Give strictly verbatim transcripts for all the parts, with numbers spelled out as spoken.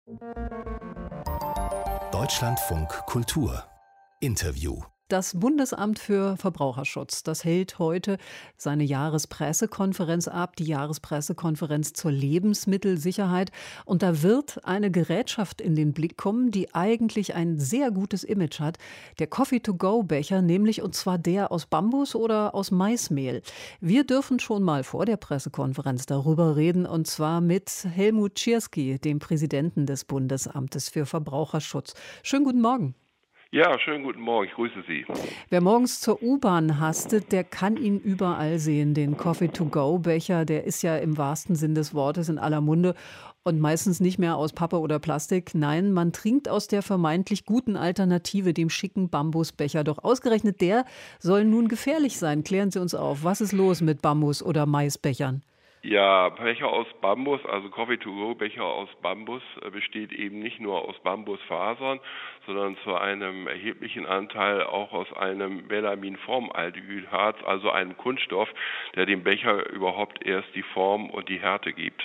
Deutschlandfunk Kultur Interview. Das Bundesamt für Verbraucherschutz, das hält heute seine Jahrespressekonferenz ab, die Jahrespressekonferenz zur Lebensmittelsicherheit. Und da wird eine Gerätschaft in den Blick kommen, die eigentlich ein sehr gutes Image hat. Der Coffee-to-go-Becher, nämlich und zwar der aus Bambus oder aus Maismehl. Wir dürfen schon mal vor der Pressekonferenz darüber reden, und zwar mit Helmut Tschirski, dem Präsidenten des Bundesamtes für Verbraucherschutz. Schönen guten Morgen. Ja, schönen guten Morgen, ich grüße Sie. Wer morgens zur U-Bahn hastet, der kann ihn überall sehen, den Coffee-to-go-Becher. Der ist ja im wahrsten Sinn des Wortes in aller Munde und meistens nicht mehr aus Pappe oder Plastik. Nein, man trinkt aus der vermeintlich guten Alternative, dem schicken Bambusbecher. Doch ausgerechnet der soll nun gefährlich sein. Klären Sie uns auf, was ist los mit Bambus- oder Maisbechern? Ja, Becher aus Bambus, also Coffee-to-go-Becher aus Bambus, besteht eben nicht nur aus Bambusfasern, sondern zu einem erheblichen Anteil auch aus einem Melaminformaldehydharz, also einem Kunststoff, der dem Becher überhaupt erst die Form und die Härte gibt.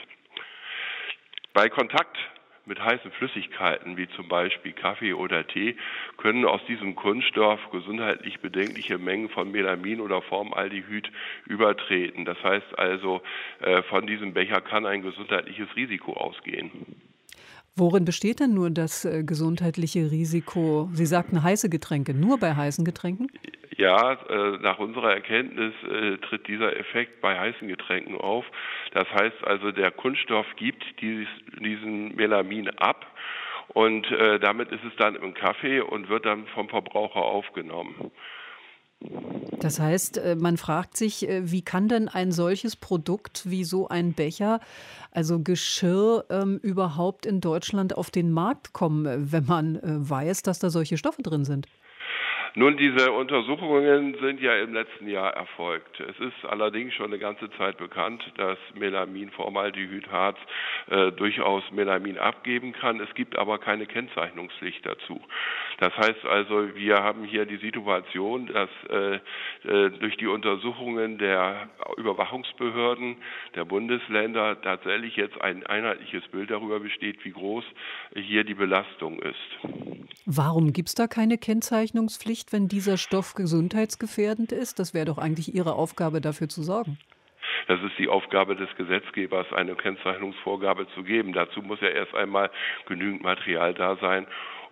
Bei Kontakt mit heißen Flüssigkeiten, wie zum Beispiel Kaffee oder Tee, können aus diesem Kunststoff gesundheitlich bedenkliche Mengen von Melamin oder Formaldehyd übertreten. Das heißt also, von diesem Becher kann ein gesundheitliches Risiko ausgehen. Worin besteht denn nur das äh, gesundheitliche Risiko? Sie sagten heiße Getränke, nur bei heißen Getränken? Ja, äh, nach unserer Erkenntnis äh, tritt dieser Effekt bei heißen Getränken auf. Das heißt also, der Kunststoff gibt dieses, diesen Melamin ab und äh, damit ist es dann im Kaffee und wird dann vom Verbraucher aufgenommen. Das heißt, man fragt sich, wie kann denn ein solches Produkt wie so ein Becher, also Geschirr, ähm, überhaupt in Deutschland auf den Markt kommen, wenn man äh, weiß, dass da solche Stoffe drin sind? Nun, diese Untersuchungen sind ja im letzten Jahr erfolgt. Es ist allerdings schon eine ganze Zeit bekannt, dass Melamin-Formaldehydharz äh, durchaus Melamin abgeben kann. Es gibt aber keine Kennzeichnungspflicht dazu. Das heißt also, wir haben hier die Situation, dass äh, äh, durch die Untersuchungen der Überwachungsbehörden der Bundesländer tatsächlich jetzt ein einheitliches Bild darüber besteht, wie groß hier die Belastung ist. Warum gibt es da keine Kennzeichnungspflicht, wenn dieser Stoff gesundheitsgefährdend ist? Das wäre doch eigentlich Ihre Aufgabe, dafür zu sorgen. Das ist die Aufgabe des Gesetzgebers, eine Kennzeichnungsvorgabe zu geben. Dazu muss ja erst einmal genügend Material da sein,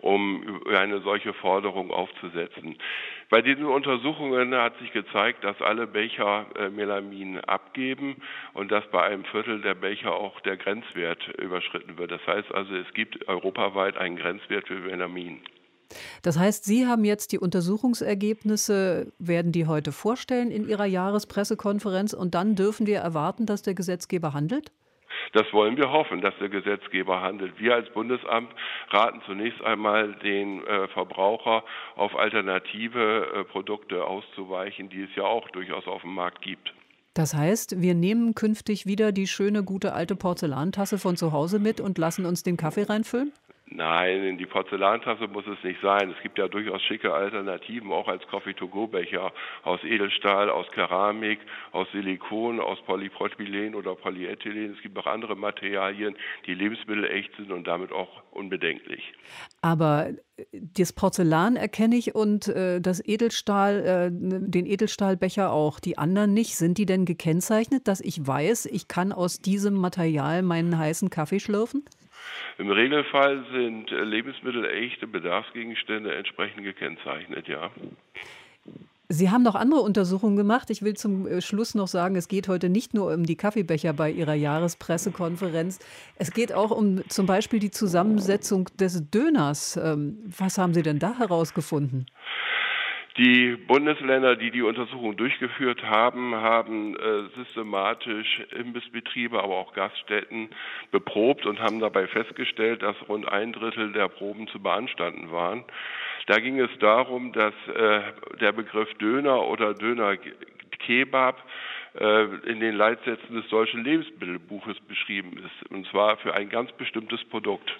um eine solche Forderung aufzusetzen. Bei diesen Untersuchungen hat sich gezeigt, dass alle Becher äh, Melamin abgeben und dass bei einem Viertel der Becher auch der Grenzwert überschritten wird. Das heißt also, es gibt europaweit einen Grenzwert für Melamin. Das heißt, Sie haben jetzt die Untersuchungsergebnisse, werden die heute vorstellen in Ihrer Jahrespressekonferenz und dann dürfen wir erwarten, dass der Gesetzgeber handelt? Das wollen wir hoffen, dass der Gesetzgeber handelt. Wir als Bundesamt raten zunächst einmal den äh, Verbraucher, auf alternative äh, Produkte auszuweichen, die es ja auch durchaus auf dem Markt gibt. Das heißt, wir nehmen künftig wieder die schöne, gute alte Porzellantasse von zu Hause mit und lassen uns den Kaffee reinfüllen? Nein, in die Porzellantasse muss es nicht sein. Es gibt ja durchaus schicke Alternativen, auch als Coffee-to-go-Becher aus Edelstahl, aus Keramik, aus Silikon, aus Polypropylen oder Polyethylen. Es gibt auch andere Materialien, die lebensmittelecht sind und damit auch unbedenklich. Aber das Porzellan erkenne ich und äh, das Edelstahl, äh, den Edelstahlbecher auch. Die anderen nicht. Sind die denn gekennzeichnet, dass ich weiß, ich kann aus diesem Material meinen heißen Kaffee schlürfen? Im Regelfall sind lebensmittelechte Bedarfsgegenstände entsprechend gekennzeichnet, ja. Sie haben noch andere Untersuchungen gemacht. Ich will zum Schluss noch sagen, es geht heute nicht nur um die Kaffeebecher bei Ihrer Jahrespressekonferenz. Es geht auch um zum Beispiel die Zusammensetzung des Döners. Was haben Sie denn da herausgefunden? Die Bundesländer, die die Untersuchung durchgeführt haben, haben äh, systematisch Imbissbetriebe, aber auch Gaststätten beprobt und haben dabei festgestellt, dass rund ein Drittel der Proben zu beanstanden waren. Da ging es darum, dass äh, der Begriff Döner oder Döner-Kebab äh, in den Leitsätzen des Deutschen Lebensmittelbuches beschrieben ist, und zwar für ein ganz bestimmtes Produkt.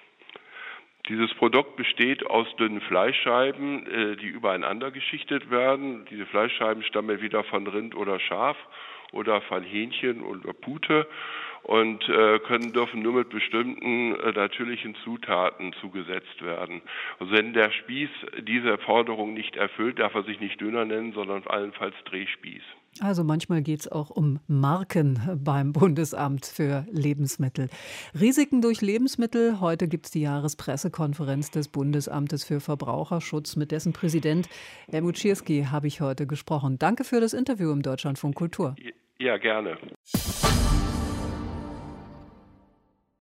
Dieses Produkt besteht aus dünnen Fleischscheiben, die übereinander geschichtet werden. Diese Fleischscheiben stammen wieder von Rind oder Schaf oder von Hähnchen oder Pute. und äh, können dürfen nur mit bestimmten äh, natürlichen Zutaten zugesetzt werden. Also wenn der Spieß diese Forderung nicht erfüllt, darf er sich nicht Döner nennen, sondern allenfalls Drehspieß. Also manchmal geht es auch um Marken beim Bundesamt für Lebensmittel. Risiken durch Lebensmittel. Heute gibt es die Jahrespressekonferenz des Bundesamtes für Verbraucherschutz. Mit dessen Präsident Helmut Schierski habe ich heute gesprochen. Danke für das Interview im Deutschlandfunk Kultur. Ja, gerne.